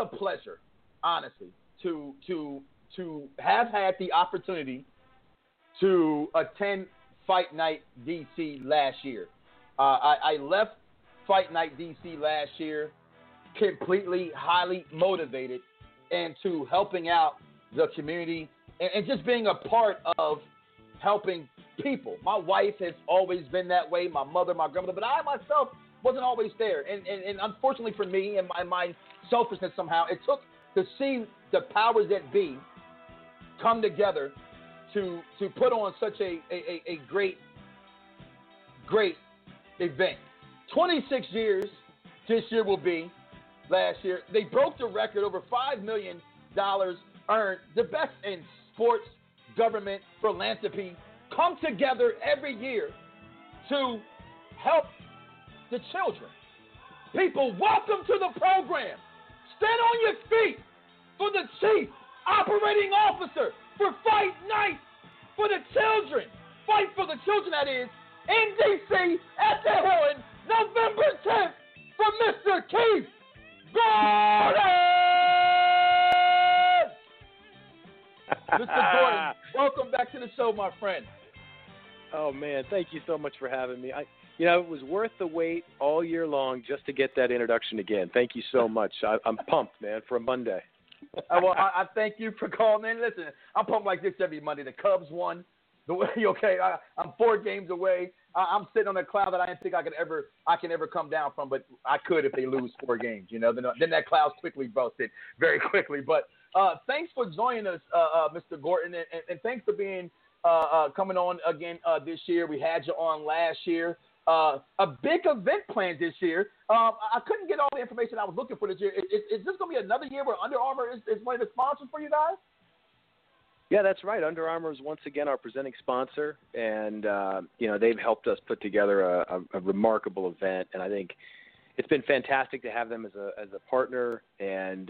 a pleasure, honestly, to have had the opportunity to attend Fight Night DC last year. I left Fight Night DC last year completely highly motivated into helping out the community and just being a part of helping people. My wife has always been that way, my mother, my grandmother, but I myself wasn't always there. And unfortunately for me and my selfishness somehow, it took to see the powers that be come together to put on such a great event. 26 years this year will be. Last year, they broke the record, over $5 million earned. The best in sports, government, philanthropy come together every year to help the children. People, welcome to the program. Stand on your feet for the Chief Operating Officer for Fight Night for the children. Fight for the children, that is, in D.C. at the Hilton, November 10th, from Mr. Keith Gordon! Mr. Gordon, welcome back to the show, my friend. Oh, man, thank you so much for having me. It was worth the wait all year long just to get that introduction again. Thank you so much. I'm pumped, man, for a Monday. Well, I thank you for calling in. Listen, I'm pumped like this every Monday. The Cubs won. Okay, I'm 4 games away. I'm sitting on a cloud that I didn't think I can ever come down from, but I could if they lose 4 games. Then that cloud's quickly busted very quickly. But thanks for joining us, Mr. Gordon, and thanks for being coming on again this year. We had you on last year. A big event planned this year. I couldn't get all the information I was looking for this year. Is this going to be another year where Under Armour is one of the sponsors for you guys? Yeah, that's right. Under Armour is once again our presenting sponsor, and they've helped us put together a remarkable event. And I think it's been fantastic to have them as a partner. And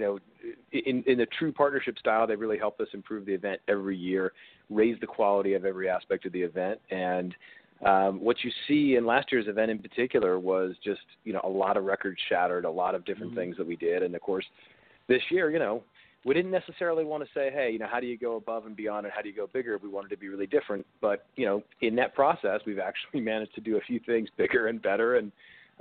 in a true partnership style, they really helped us improve the event every year, raise the quality of every aspect of the event. And what you see in last year's event in particular was just a lot of records shattered, a lot of different things that we did. And of course, this year, we didn't necessarily want to say, hey, how do you go above and beyond and how do you go bigger? We wanted to be really different. But, in that process, we've actually managed to do a few things bigger and better. And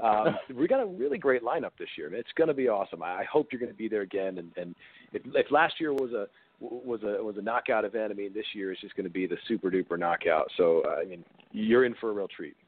we got a really great lineup this year. It's going to be awesome. I hope you're going to be there again. And if last year was a knockout event, this year is just going to be the super duper knockout. So, you're in for a real treat.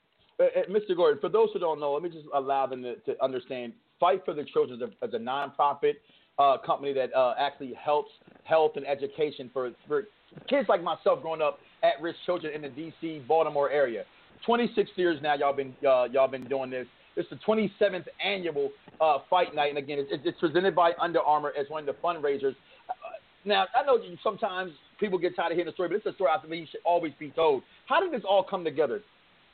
Mr. Gordon, for those who don't know, let me just allow them to understand. Fight for the Children is a nonprofit company that actually helps health and education for kids like myself growing up at-risk children in the D.C., Baltimore area. 26 years now y'all been doing this. It's the 27th annual Fight Night, and again, it's presented by Under Armour as one of the fundraisers. Now, I know sometimes people get tired of hearing the story, but it's a story I think should always be told. How did this all come together?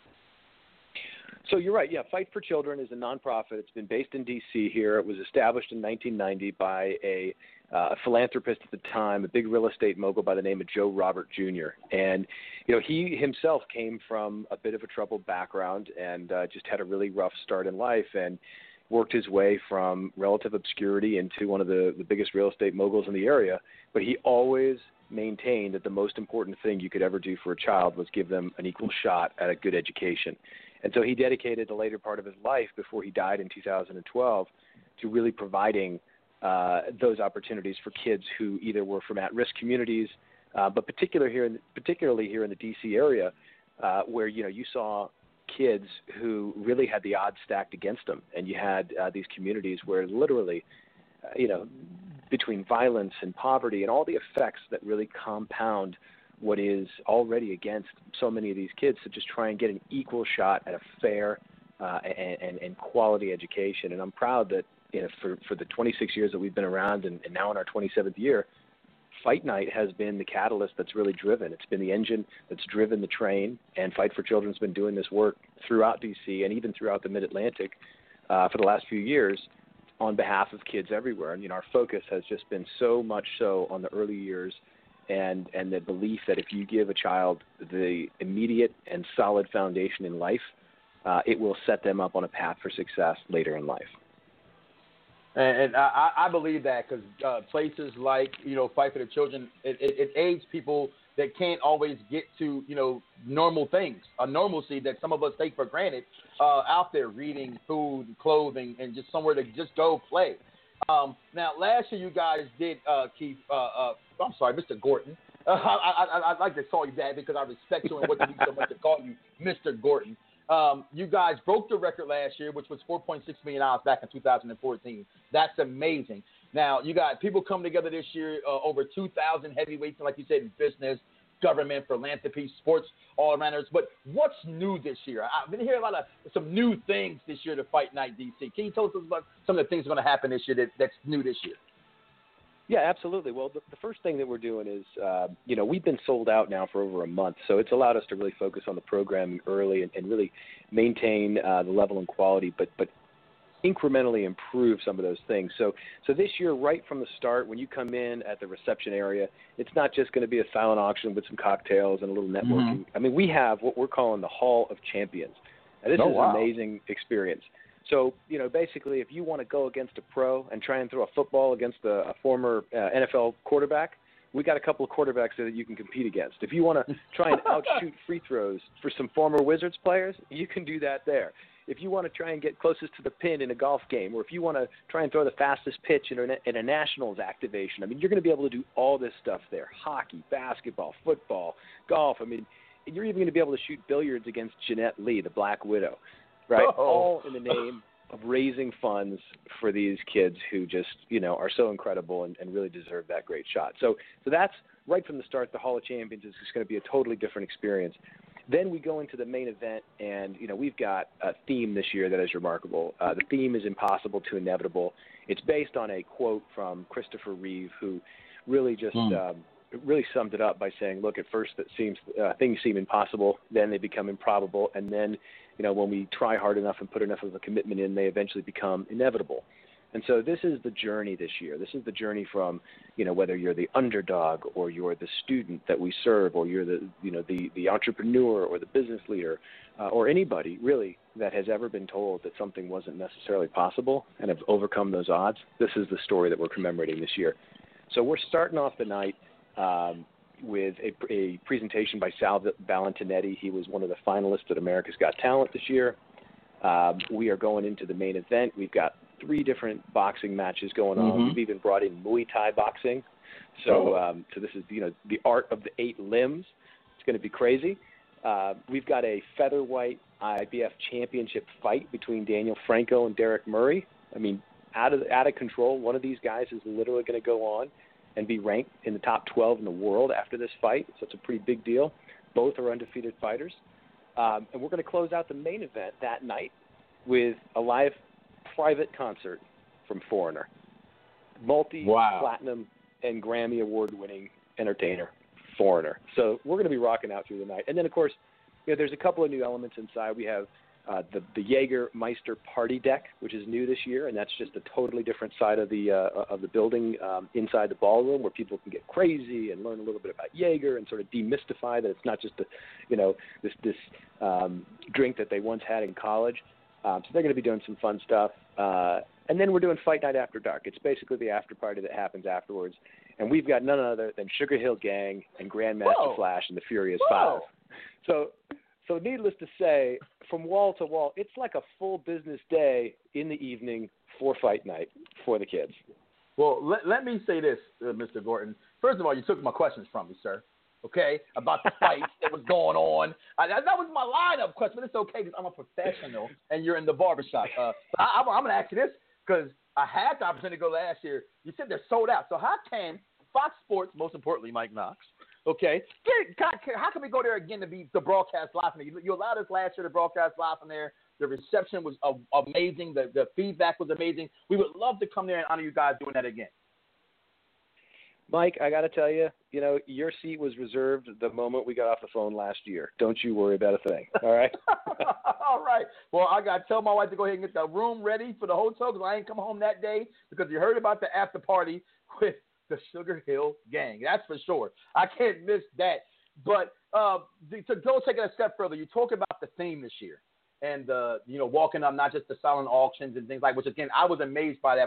So you're right. Yeah, Fight for Children is a nonprofit. It's been based in D.C. here. It was established in 1990 by a philanthropist at the time, a big real estate mogul by the name of Joe Robert Jr. And, he himself came from a bit of a troubled background and just had a really rough start in life and worked his way from relative obscurity into one of the biggest real estate moguls in the area. But he always maintained that the most important thing you could ever do for a child was give them an equal shot at a good education. And so he dedicated the later part of his life before he died in 2012 to really providing those opportunities for kids who either were from at-risk communities, but particularly here in the D.C. area, where you saw kids who really had the odds stacked against them, and you had these communities where literally, between violence and poverty and all the effects that really compound what is already against so many of these kids, to just try and get an equal shot at a fair and quality education. And I'm proud that for the 26 years that we've been around and now in our 27th year, Fight Night has been the catalyst that's really driven. It's been the engine that's driven the train, and Fight for Children has been doing this work throughout D.C. and even throughout the Mid-Atlantic for the last few years on behalf of kids everywhere. And our focus has just been so much so on the early years and the belief that if you give a child the immediate and solid foundation in life, it will set them up on a path for success later in life. And I believe that because places like, Fight for the Children, it aids people that can't always get to, normal things, a normalcy that some of us take for granted out there, reading, food, clothing, and just somewhere to just go play. Now, last year you guys did, Keith, I'm sorry, Mr. Gorton. I'd like to call you that because I respect you and want to be so much to call you Mr. Gorton. You guys broke the record last year, which was $4.6 million back in 2014. That's amazing. Now, you got people coming together this year, over 2,000 heavyweights, like you said, in business, government, philanthropy, sports, all-arounders. But what's new this year? I've been hearing some new things this year to Fight Night DC. Can you tell us about some of the things that are going to happen this year that's new this year? Yeah, absolutely. Well, the first thing that we're doing is, we've been sold out now for over a month, so it's allowed us to really focus on the programming early and really maintain the level and quality, but incrementally improve some of those things. So this year, right from the start, when you come in at the reception area, it's not just going to be a silent auction with some cocktails and a little networking. I mean, we have what we're calling the Hall of Champions. Now, this is an amazing experience. So, basically, if you want to go against a pro and try and throw a football against a former NFL quarterback, we got a couple of quarterbacks there that you can compete against. If you want to try and outshoot free throws for some former Wizards players, you can do that there. If you want to try and get closest to the pin in a golf game, or if you want to try and throw the fastest pitch in a Nationals activation, I mean, you're going to be able to do all this stuff there. Hockey, basketball, football, golf. I mean, you're even going to be able to shoot billiards against Jeanette Lee, the Black Widow. Right, all in the name of raising funds for these kids who just, are so incredible and really deserve that great shot. So that's right from the start. The Hall of Champions is just going to be a totally different experience. Then we go into the main event, and we've got a theme this year that is remarkable. The theme is impossible to inevitable. It's based on a quote from Christopher Reeve, who really just really summed it up by saying, "Look, at first things seem impossible, then they become improbable, and then." When we try hard enough and put enough of a commitment in, they eventually become inevitable. And so this is the journey this year. This is the journey from, whether you're the underdog or you're the student that we serve, or you're the entrepreneur or the business leader, or anybody really that has ever been told that something wasn't necessarily possible and have overcome those odds. This is the story that we're commemorating this year. So we're starting off the night with a presentation by Sal Valentinetti. He was one of the finalists at America's Got Talent this year. We are going into the main event. We've got 3 different boxing matches going on. We've even brought in Muay Thai boxing. So this is, the art of the 8 limbs. It's going to be crazy. We've got a featherweight IBF championship fight between Daniel Franco and Derek Murray. I mean, out of control. One of these guys is literally going to go on and be ranked in the top 12 in the world after this fight. So it's a pretty big deal. Both are undefeated fighters. And we're going to close out the main event that night with a live private concert from Foreigner. Multi-platinum and Grammy award-winning entertainer, Foreigner. So we're going to be rocking out through the night. And then, of course, there's a couple of new elements inside. We have the Jägermeister party deck, which is new this year, and that's just a totally different side of the building inside the ballroom, where people can get crazy and learn a little bit about Jaeger and sort of demystify that it's not just this drink that they once had in college. So they're going to be doing some fun stuff, and then we're doing Fight Night After Dark. It's basically the after party that happens afterwards, and we've got none other than Sugar Hill Gang and Grandmaster Flash and the Furious Five. So needless to say, from wall to wall, it's like a full business day in the evening for Fight Night for the kids. Well, let me say this, Mr. Gorton. First of all, you took my questions from me, sir, okay, about the fights that was going on. That was my line-up question, but it's okay because I'm a professional and you're in the barbershop. I'm going to ask you this because I had the opportunity to go last year. You said they're sold out. So how can Fox Sports, most importantly, Mike Knox, okay, how can we go there again to broadcast live from there? You allowed us last year to broadcast live from there. The reception was amazing. The feedback was amazing. We would love to come there and honor you guys doing that again. Mike, I got to tell you, your seat was reserved the moment we got off the phone last year. Don't you worry about a thing, all right? All right. Well, I got to tell my wife to go ahead and get the room ready for the hotel because I ain't come home that day because you heard about the after party with the Sugar Hill Gang. That's for sure. I can't miss that. But to go take it a step further, you talk about the theme this year and, walking up not just the silent auctions and things like, which, again, I was amazed by that. But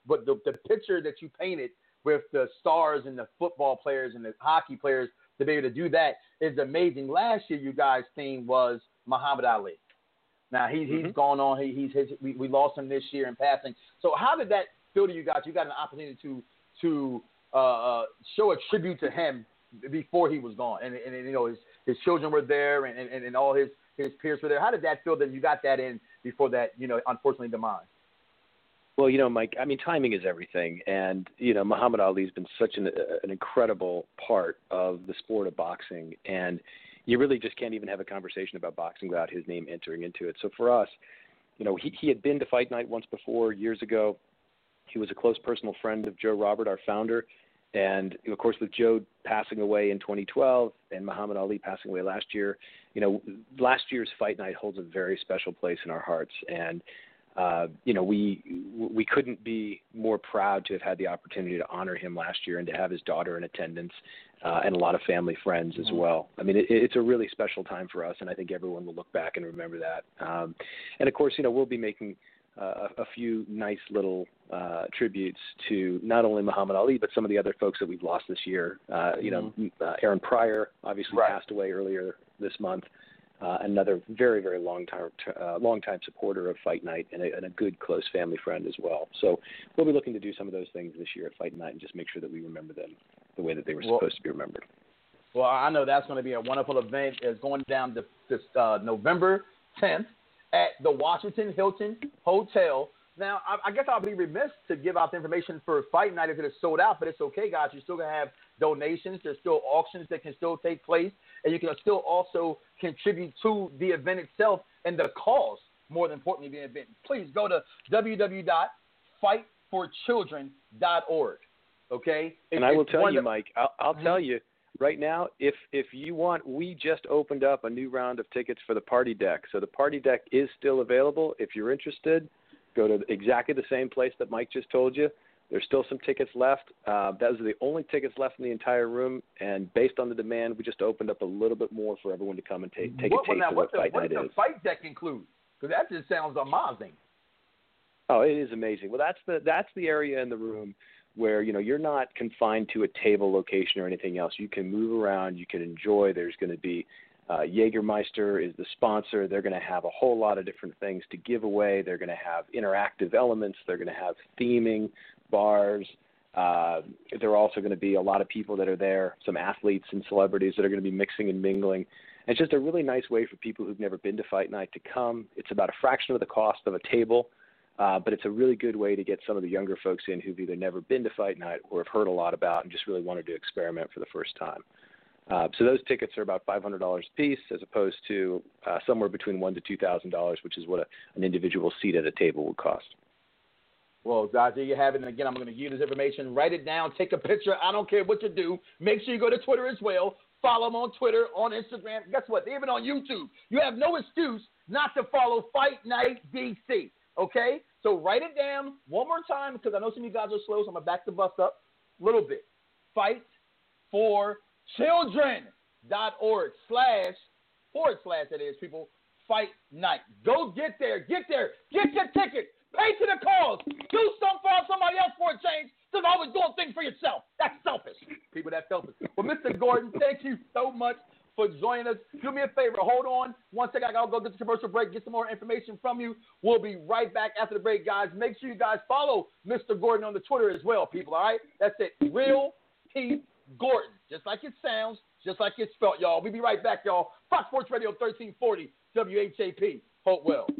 but the picture that you painted with the stars and the football players and the hockey players to be able to do that is amazing. Last year, you guys' theme was Muhammad Ali. Now he's gone on. We lost him this year in passing. So how did that feel to you guys? You got an opportunity to show a tribute to him before he was gone, and you know his children were there, and all his peers were there. How did that feel that you got that in before that, you know, unfortunately demise? Well, you know, Mike, I mean, timing is everything. And, you know, Muhammad Ali's been such an incredible part of the sport of boxing. And you really just can't even have a conversation about boxing without his name entering into it. So for us, you know, he had been to Fight Night once before, years ago. He was a close personal friend of Joe Robert, our founder. And, of course, with Joe passing away in 2012 and Muhammad Ali passing away last year, you know, last year's Fight Night holds a very special place in our hearts. And, you know, we couldn't be more proud to have had the opportunity to honor him last year and to have his daughter in attendance and a lot of family friends as well. I mean, it's a really special time for us, and I think everyone will look back and remember that. And, of course, you know, we'll be making a few nice little tributes to not only Muhammad Ali, but some of the other folks that we've lost this year. You know, Aaron Pryor obviously passed away earlier this month. Another very, very long time supporter of Fight Night and a good close family friend as well. So we'll be looking to do some of those things this year at Fight Night and just make sure that we remember them the way that they were supposed to be remembered. Well, I know that's going to be a wonderful event. It's going down this November 10th at the Washington Hilton Hotel. Now, I guess I'll be remiss to give out the information for Fight Night if it is sold out, but it's okay, guys. You're still going to have donations. There's still auctions that can still take place, and you can still also contribute to the event itself and the cause, more than importantly, the event. Please go to www.fightforchildren.org, okay? And I will tell you, Mike, I'll tell you, right now, if you want, we just opened up a new round of tickets for the party deck. So the party deck is still available. If you're interested, go to exactly the same place that Mike just told you. There's still some tickets left. Those are the only tickets left in the entire room. And based on the demand, we just opened up a little bit more for everyone to come and take a taste of what Fight Night is. What does the fight deck include? Because that just sounds amazing. Oh, it is amazing. Well, that's the area in the room where, you know, you're not confined to a table location or anything else. You can move around. You can enjoy. There's going to be Jägermeister is the sponsor. They're going to have a whole lot of different things to give away. They're going to have interactive elements. They're going to have theming, bars. There are also going to be a lot of people that are there, some athletes and celebrities that are going to be mixing and mingling. And it's just a really nice way for people who've never been to Fight Night to come. It's about a fraction of the cost of a table, but it's a really good way to get some of the younger folks in who've either never been to Fight Night or have heard a lot about and just really wanted to experiment for the first time. So those tickets are about $500 a piece, as opposed to somewhere between $1,000 to $2,000, which is what an individual seat at a table would cost. Well, guys, there you have it. And again, I'm going to give you this information. Write it down. Take a picture. I don't care what you do. Make sure you go to Twitter as well. Follow them on Twitter, on Instagram. Guess what? They're even on YouTube. You have no excuse not to follow Fight Night DC. Okay? So write it down one more time, because I know some of you guys are slow, so I'm going to back the bus up a little bit. Fightforchildren.org// that is, people, Fight Night. Go get there. Get there. Get your ticket. Pay to the cause. Do something for somebody else for a change. Just always doing things for yourself. That's selfish. People, that's selfish. Well, Mr. Gordon, thank you so much for joining us. Do me a favor. Hold on. One second. I got to go get the commercial break, get some more information from you. We'll be right back after the break, guys. Make sure you guys follow Mr. Gordon on the Twitter as well, people, all right? That's it. Real T Gordon. Just like it sounds, just like it's spelled, y'all. We'll be right back, y'all. Fox Sports Radio 1340, WHAP, Hopewell.